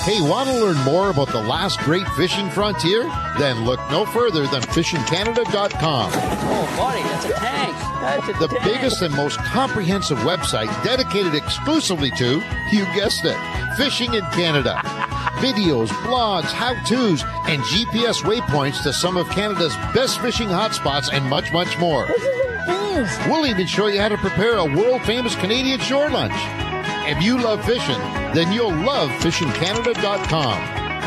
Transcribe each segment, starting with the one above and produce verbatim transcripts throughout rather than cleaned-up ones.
Hey, want to learn more about the last great fishing frontier? Then look no further than fishing canada dot com. Oh, buddy, that's a tank. That's a The tank. biggest and most comprehensive website dedicated exclusively to, you guessed it, fishing in Canada. Videos, blogs, how-tos, and G P S waypoints to some of Canada's best fishing hotspots and much, much more. We'll even show you how to prepare a world-famous Canadian shore lunch. If you love fishing, then you'll love fishing canada dot com.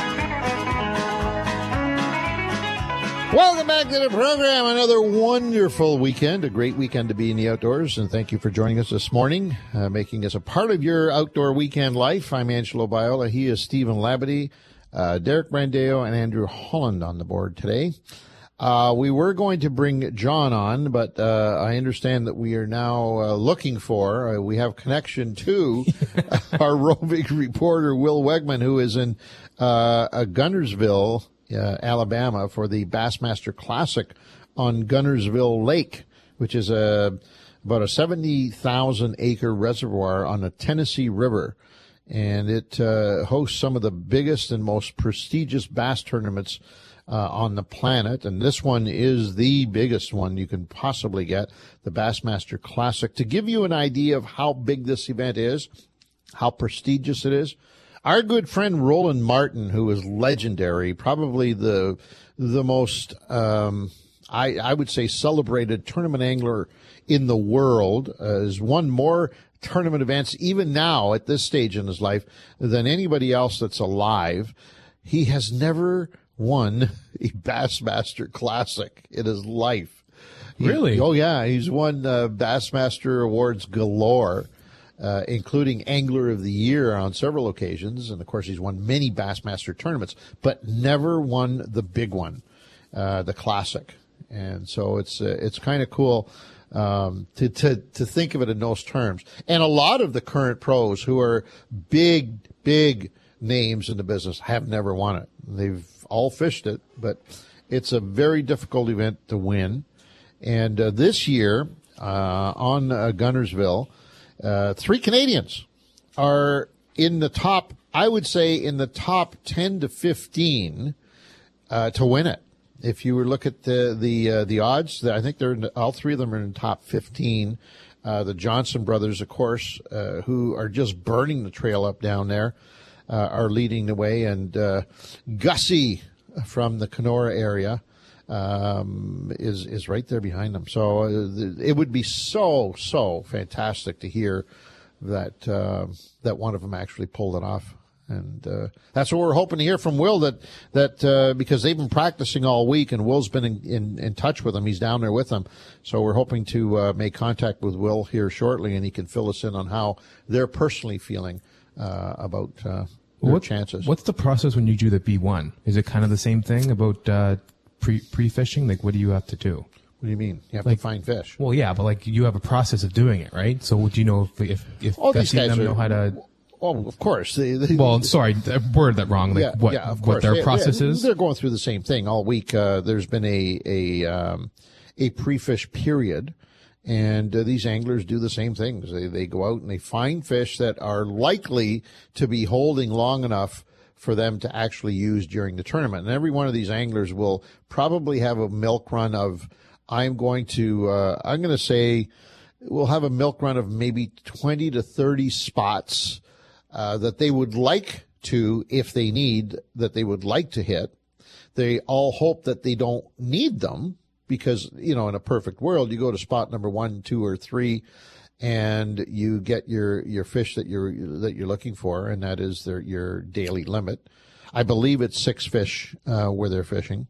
Welcome back to the program. Another wonderful weekend, a great weekend to be in the outdoors, and thank you for joining us this morning, uh, making us a part of your outdoor weekend life. I'm Angelo Biola. He is Stephen Labadie, uh, Derek Brandeo, and Andrew Holland on the board today. Uh, we were going to bring John on, but uh, I understand that we are now uh, looking for, uh, we have connection to our roving reporter, Will Wegman, who is in uh, uh, Gunnersville, uh, Alabama, for the Bassmaster Classic on Gunnersville Lake, which is a, about a seventy thousand acre reservoir on the Tennessee River. And it uh, hosts some of the biggest and most prestigious bass tournaments Uh, on the planet, and this one is the biggest one you can possibly get, the Bassmaster Classic. To give you an idea of how big this event is, how prestigious it is, our good friend Roland Martin, who is legendary, probably the the most, um, I, I would say, celebrated tournament angler in the world, uh, has won more tournament events, even now at this stage in his life, than anybody else that's alive. He has never won a Bassmaster Classic in his life. He, Really? Oh, yeah. He's won uh, Bassmaster awards galore, uh, including Angler of the Year on several occasions. And, of course, he's won many Bassmaster tournaments, but never won the big one, uh, the Classic. And so it's uh, it's kind of cool um, to, to, to think of it in those terms. And a lot of the current pros who are big, big names in the business have never won it. They've all fished it, but it's a very difficult event to win. And uh, this year uh, on uh, Gunnersville, uh, three Canadians are in the top, I would say in the top ten to fifteen uh, to win it. If you were look at the the uh, the odds, I think they're in the, all three of them are in the top fifteen. Uh, the Johnson brothers, of course, uh, who are just burning the trail up down there, Uh, are leading the way, and uh, Gussie from the Kenora area um, is is right there behind them. So uh, it would be so so fantastic to hear that uh, that one of them actually pulled it off, and uh, that's what we're hoping to hear from Will. That that uh, because they've been practicing all week, and Will's been in, in, in touch with them. He's down there with them, so we're hoping to uh, make contact with Will here shortly, and he can fill us in on how they're personally feeling uh, about. Uh, Their what, chances. What's the process when you do the B one? Is it kind of the same thing about uh, pre pre fishing? Like, what do you have to do? What do you mean? You have like, to find fish. Well, yeah, but like you have a process of doing it, right? So, would you know if if if All these Gussie guys them are, know how to? Oh, of course. They, they, Well, sorry, I worded that wrong. Like yeah, what yeah, of what course. their They- process they, is? They're going through the same thing all week. Uh, there's been a a um, a pre-fish period. And uh, these anglers do the same things. They they go out and they find fish that are likely to be holding long enough for them to actually use during the tournament. And every one of these anglers will probably have a milk run of, I'm going to, uh, I'm going to say, we'll have a milk run of maybe twenty to thirty spots uh, that they would like to, if they need, that they would like to hit. They all hope that they don't need them because, you know, in a perfect world, you go to spot number one, two, or three, and you get your, your fish that you're that you're looking for, and that is their your daily limit. I believe it's six fish uh, where they're fishing,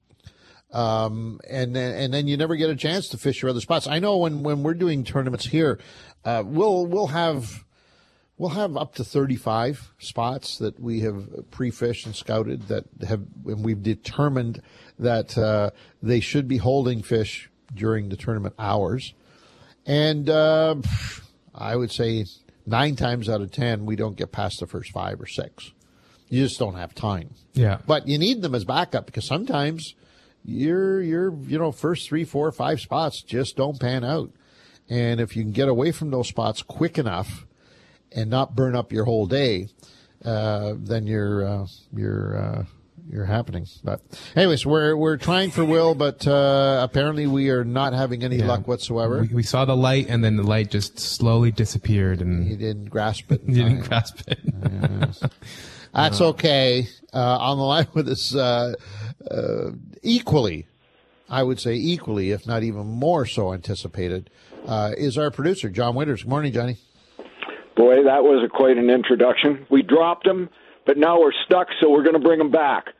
um, and then and then you never get a chance to fish your other spots. I know when, when we're doing tournaments here, uh, we'll we'll have we'll have up to thirty-five spots that we have pre-fished and scouted that have, and we've determined that uh, they should be holding fish during the tournament hours. And uh, I would say nine times out of ten, we don't get past the first five or six. You just don't have time. Yeah. But you need them as backup because sometimes your your you know first three, four, five spots just don't pan out. And if you can get away from those spots quick enough and not burn up your whole day, uh, then you're uh, you're uh, you're happening. But anyways, we're we're trying for Will, but uh, apparently we are not having any Yeah. luck whatsoever. We, we saw the light, and then the light just slowly disappeared, He and didn't grasp it. in you didn't time. grasp it. Yes. That's okay. Uh, on the line with us, uh, uh, equally, I would say equally, if not even more so anticipated, uh, is our producer, John Winters. Good morning, Johnny. Boy, that was a, quite an introduction. We dropped him, but now we're stuck, so we're going to bring him back.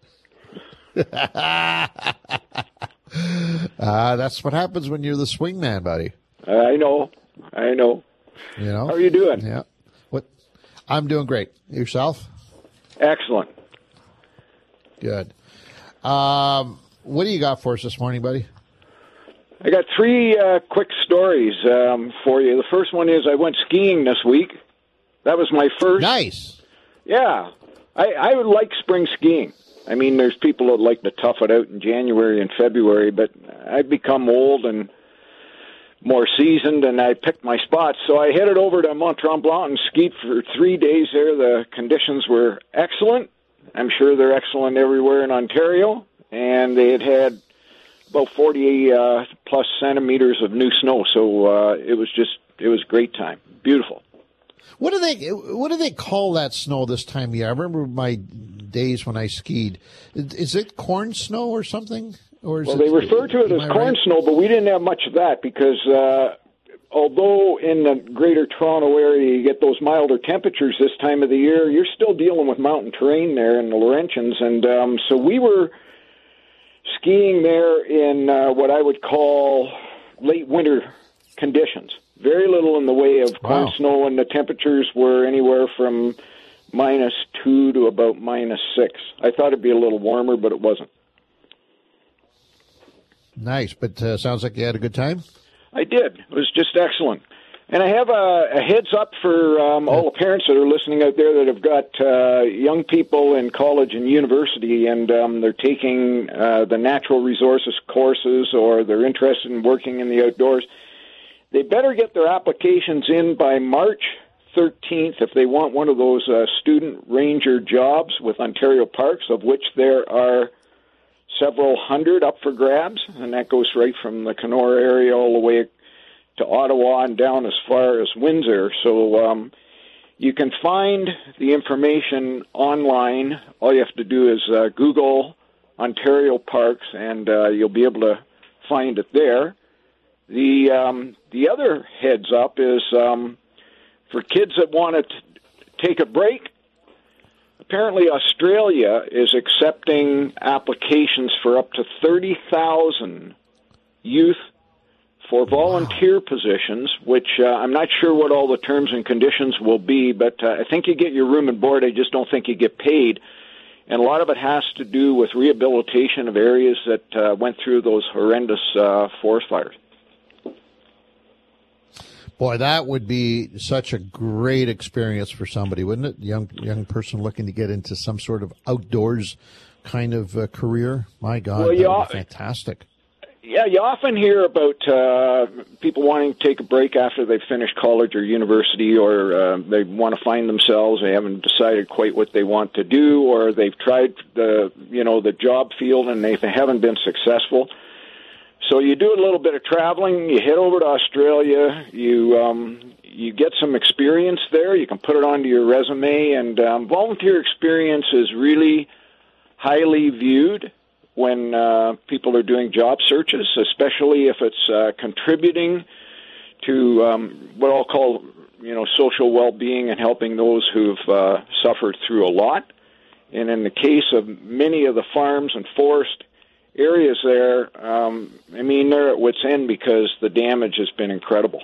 uh, that's what happens when you're the swing man, buddy. I know. I know. You know? How are you doing? Yeah. What? I'm doing great. Yourself? Excellent. Good. Um, what do you got for us this morning, buddy? I got three uh, quick stories um, for you. The first one is I went skiing this week. That was my first. Nice. Yeah. I, I would like spring skiing. I mean, there's people that like to tough it out in January and February, but I've become old and more seasoned, and I picked my spots. So I headed over to Mont Tremblant and skied for three days there. The conditions were excellent. I'm sure they're excellent everywhere in Ontario. And they had had about forty uh, plus centimeters of new snow. So uh, it was just, it was a great time. Beautiful. What do they What do they call that snow this time of year? I remember my days when I skied. Is it corn snow or something? Or is Well, it, they refer to it am as I corn right? snow, but we didn't have much of that because uh, although in the greater Toronto area you get those milder temperatures this time of the year, you're still dealing with mountain terrain there in the Laurentians. And um, so we were skiing there in uh, what I would call late winter conditions. Very little in the way of corn Wow. snow, and the temperatures were anywhere from minus two to about minus six. I thought it'd be a little warmer, but it wasn't. Nice, but uh, sounds like you had a good time. I did. It was just excellent. And I have a, a heads up for um, all the parents that are listening out there that have got uh, young people in college and university, and um, they're taking uh, the natural resources courses, or they're interested in working in the outdoors. They better get their applications in by March thirteenth if they want one of those uh, student ranger jobs with Ontario Parks, of which there are several hundred up for grabs, and that goes right from the Kenora area all the way to Ottawa and down as far as Windsor. So um, you can find the information online. All you have to do is uh, Google Ontario Parks, and uh, you'll be able to find it there. The um, the other heads up is um, for kids that want to t- take a break. Apparently, Australia is accepting applications for up to thirty thousand youth for volunteer wow. positions, which uh, I'm not sure what all the terms and conditions will be, but uh, I think you get your room and board. I just don't think you get paid. And a lot of it has to do with rehabilitation of areas that uh, went through those horrendous uh, forest fires. Boy, that would be such a great experience for somebody, wouldn't it? Young young person looking to get into some sort of outdoors kind of uh, career. My God, well, that you would o- be fantastic. Yeah, you often hear about uh, people wanting to take a break after they've finished college or university, or uh, they want to find themselves. They haven't decided quite what they want to do, or they've tried the you know the job field and they haven't been successful. So you do a little bit of traveling. You head over to Australia. You um, you get some experience there. You can put it onto your resume. And um, volunteer experience is really highly viewed when uh, people are doing job searches, especially if it's uh, contributing to um, what I'll call you know social well-being and helping those who've uh, suffered through a lot. And in the case of many of the farms and forest areas there, um, I mean, they're at wit's end because the damage has been incredible.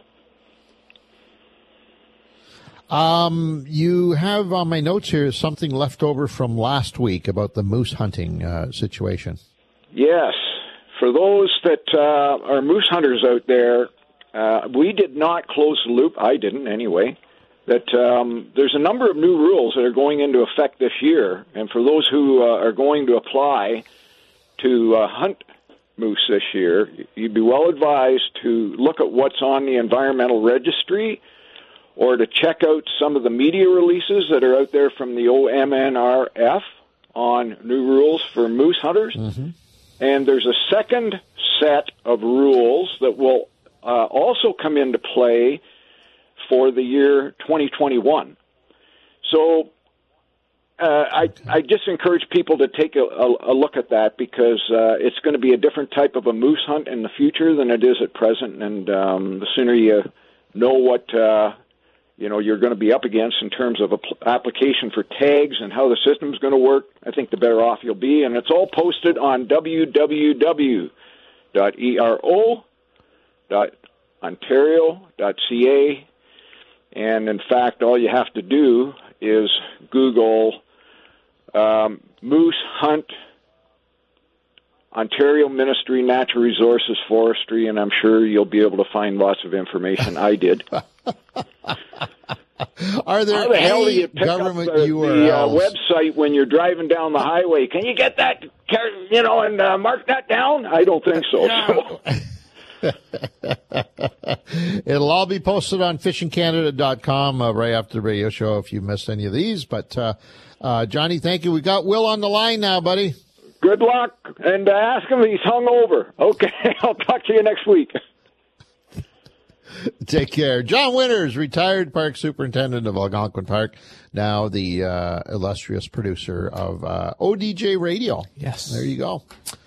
Um, you have on my notes here something left over from last week about the moose hunting uh, situation. Yes. For those that uh, are moose hunters out there, uh, we did not close the loop. I didn't, anyway. That um, there's a number of new rules that are going into effect this year, and for those who uh, are going to apply to uh, hunt moose this year, you'd be well advised to look at what's on the environmental registry, or to check out some of the media releases that are out there from the O M N R F on new rules for moose hunters. Mm-hmm. And there's a second set of rules that will uh, also come into play for the year twenty twenty-one. So uh, I, I just encourage people to take a, a, a look at that, because uh, it's going to be a different type of a moose hunt in the future than it is at present. And um, the sooner you know what uh, you know you're going to be up against in terms of a pl- application for tags and how the system's going to work, I think the better off you'll be. And it's all posted on w w w dot e r o dot ontario dot c a. And in fact, all you have to do is Google um, moose hunt Ontario Ministry Natural Resources Forestry, and I'm sure you'll be able to find lots of information. I did. Are there How the hell do any you pick government up the, U R Ls? the uh, website when you're driving down the highway? Can you get that, you know, and uh, mark that down? I don't think so. so. It'll all be posted on fishing canada dot com uh, right after the radio show if you missed any of these. But, uh, uh, Johnny, thank you. We got Will on the line now, buddy. Good luck, and uh, ask him if he's hungover. Okay, I'll talk to you next week. Take care. John Winters, retired park superintendent of Algonquin Park, now the uh, illustrious producer of uh, O D J Radio. Yes. There you go.